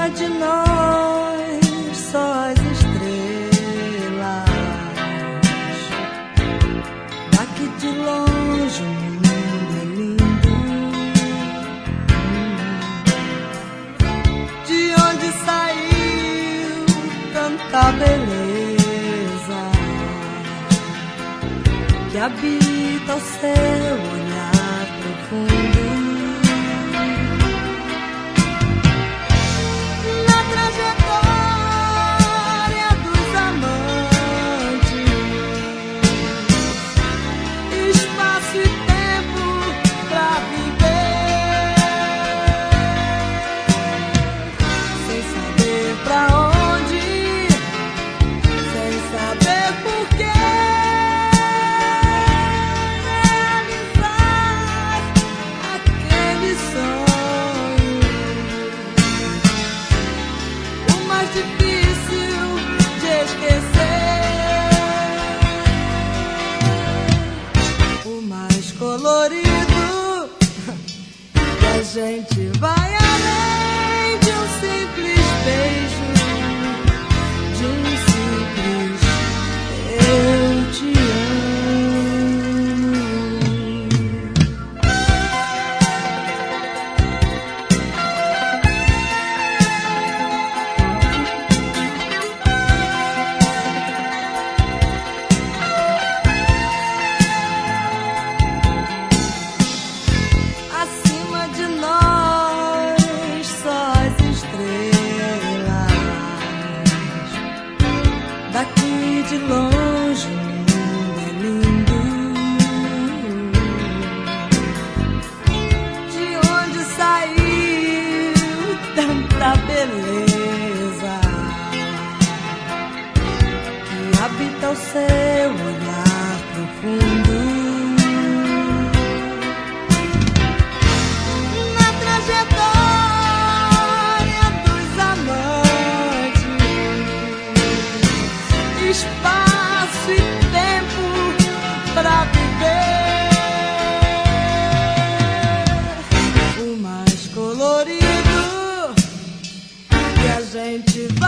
Acima de nós, só as estrelas. Daqui de longe o mundo é lindo. De onde saiu tanta beleza que habita o seu olhar profundo. Difícil de esquecer, o mais colorido, que a gente vai além de um simples beijo, de um simples eu te daqui de longe o mundo é lindo. De onde saiu tanta beleza que habita o seu olhar profundo. Na trajetória dos amantes, espaço e tempo pra viver, o mais colorido, que a gente vai